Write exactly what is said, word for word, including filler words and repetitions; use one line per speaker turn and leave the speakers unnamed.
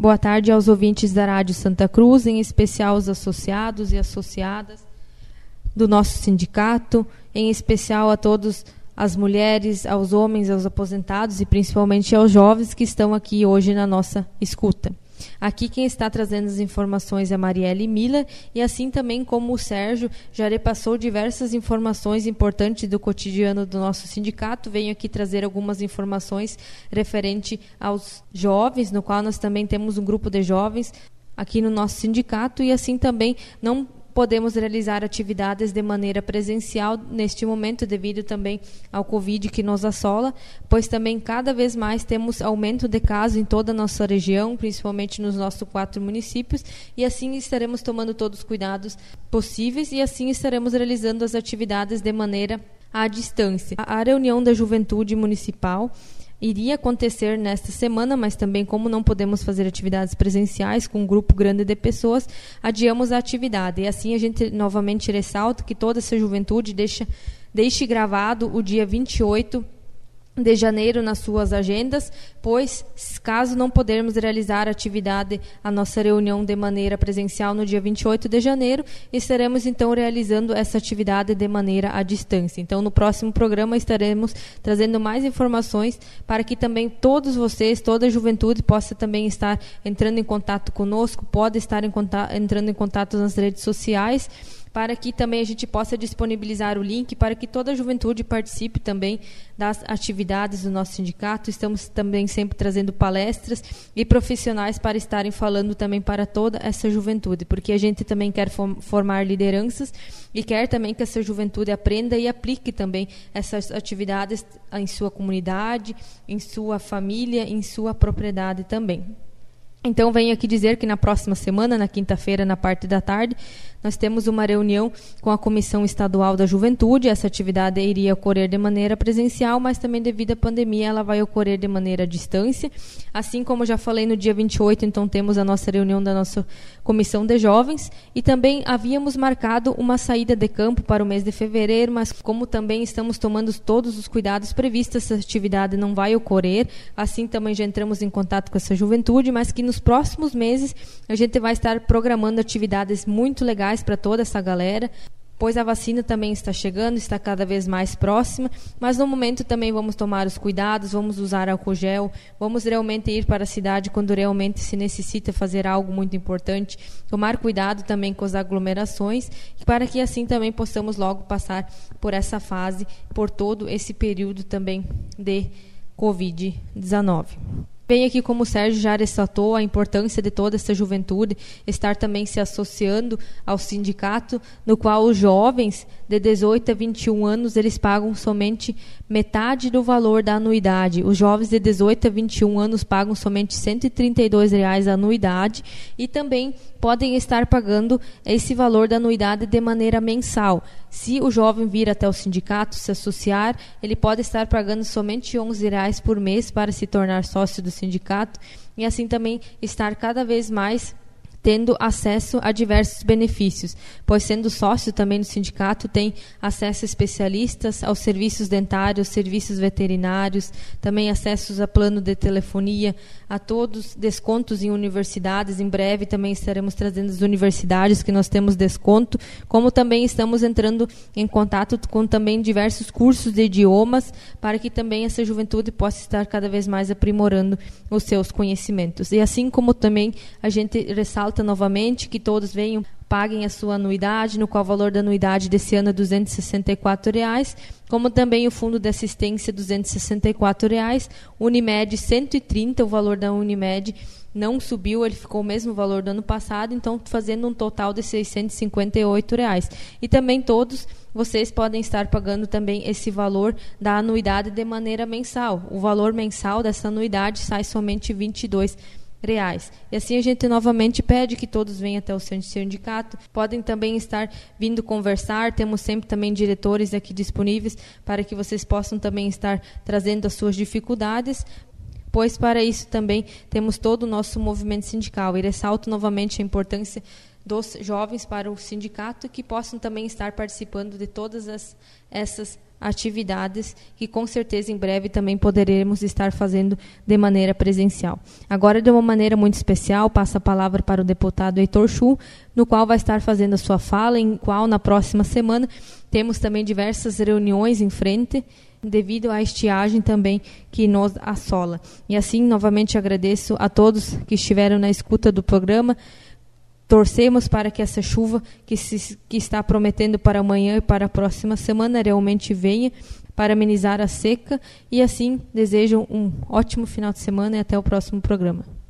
Boa tarde aos ouvintes da Rádio Santa Cruz, em especial aos associados e associadas do nosso sindicato, em especial a todas as mulheres, aos homens, aos aposentados e principalmente aos jovens que estão aqui hoje na nossa escuta. Aqui quem está trazendo as informações é a Marielle Miller e assim também como o Sérgio já repassou diversas informações importantes do cotidiano do nosso sindicato, venho aqui trazer algumas informações referente aos jovens, no qual nós também temos um grupo de jovens aqui no nosso sindicato e assim também não podemos realizar atividades de maneira presencial neste momento devido também ao Covid que nos assola, pois também cada vez mais temos aumento de casos em toda a nossa região, principalmente nos nossos quatro municípios, e assim estaremos tomando todos os cuidados possíveis e assim estaremos realizando as atividades de maneira à distância. A reunião da Juventude Municipal iria acontecer nesta semana, mas também como não podemos fazer atividades presenciais com um grupo grande de pessoas, adiamos a atividade. E assim a gente novamente ressalta que toda essa juventude deixa, deixe gravado o dia vinte e oito de janeiro nas suas agendas, pois caso não pudermos realizar a atividade, a nossa reunião de maneira presencial no dia vinte e oito de janeiro, estaremos então realizando essa atividade de maneira à distância. Então no próximo programa estaremos trazendo mais informações para que também todos vocês, toda a juventude possa também estar entrando em contato conosco, pode estar em contato, entrando em contato nas redes sociais, para que também a gente possa disponibilizar o link para que toda a juventude participe também das atividades do nosso sindicato. Estamos também sempre trazendo palestras e profissionais para estarem falando também para toda essa juventude, porque a gente também quer formar lideranças e quer também que essa juventude aprenda e aplique também essas atividades em sua comunidade, em sua família, em sua propriedade também. Então, venho aqui dizer que na próxima semana, na quinta-feira, na parte da tarde, nós temos uma reunião com a Comissão Estadual da Juventude. Essa atividade iria ocorrer de maneira presencial, mas também devido à pandemia ela vai ocorrer de maneira à distância. Assim como já falei no dia vinte e oito, então temos a nossa reunião da nossa Comissão de Jovens e também havíamos marcado uma saída de campo para o mês de fevereiro, mas como também estamos tomando todos os cuidados previstos, essa atividade não vai ocorrer. Assim também já entramos em contato com essa juventude, mas que nos próximos meses a gente vai estar programando atividades muito legais para toda essa galera, pois a vacina também está chegando, está cada vez mais próxima, mas no momento também vamos tomar os cuidados, vamos usar álcool gel, vamos realmente ir para a cidade quando realmente se necessita fazer algo muito importante, tomar cuidado também com as aglomerações, para que assim também possamos logo passar por essa fase, por todo esse período também de covid dezenove. Bem, aqui como o Sérgio já ressaltou a importância de toda essa juventude estar também se associando ao sindicato, no qual os jovens de dezoito a vinte e um anos, eles pagam somente metade do valor da anuidade. Os jovens de dezoito a vinte e um anos pagam somente cento e trinta e dois reais a anuidade e também podem estar pagando esse valor da anuidade de maneira mensal. Se o jovem vir até o sindicato se associar, ele pode estar pagando somente onze reais por mês para se tornar sócio do sindicato e assim também estar cada vez mais tendo acesso a diversos benefícios, pois sendo sócio também no sindicato tem acesso a especialistas, aos serviços dentários, serviços veterinários, também acessos a plano de telefonia, a todos descontos em universidades. Em breve também estaremos trazendo as universidades que nós temos desconto, como também estamos entrando em contato com também diversos cursos de idiomas, para que também essa juventude possa estar cada vez mais aprimorando os seus conhecimentos. E assim como também a gente ressalta novamente que todos venham, paguem a sua anuidade, no qual o valor da anuidade desse ano é duzentos e sessenta e quatro reais, como também o fundo de assistência duzentos e sessenta e quatro reais, Unimed cento e trinta, o valor da Unimed não subiu, ele ficou o mesmo valor do ano passado, então fazendo um total de seiscentos e cinquenta e oito reais. E também todos vocês podem estar pagando também esse valor da anuidade de maneira mensal. O valor mensal dessa anuidade sai somente vinte e dois reais. E assim a gente novamente pede que todos venham até o sindicato, podem também estar vindo conversar, temos sempre também diretores aqui disponíveis para que vocês possam também estar trazendo as suas dificuldades, pois para isso também temos todo o nosso movimento sindical. E ressalto novamente a importância dos jovens para o sindicato, que possam também estar participando de todas as, essas atividades que com certeza em breve também poderemos estar fazendo de maneira presencial. Agora, de uma maneira muito especial, passo a palavra para o deputado Heitor Chu, no qual vai estar fazendo a sua fala, em qual na próxima semana temos também diversas reuniões em frente, devido à estiagem também que nos assola. E assim, novamente agradeço a todos que estiveram na escuta do programa. Torcemos para que essa chuva que, se, que está prometendo para amanhã e para a próxima semana realmente venha para amenizar a seca. E assim, desejo um ótimo final de semana e até o próximo programa.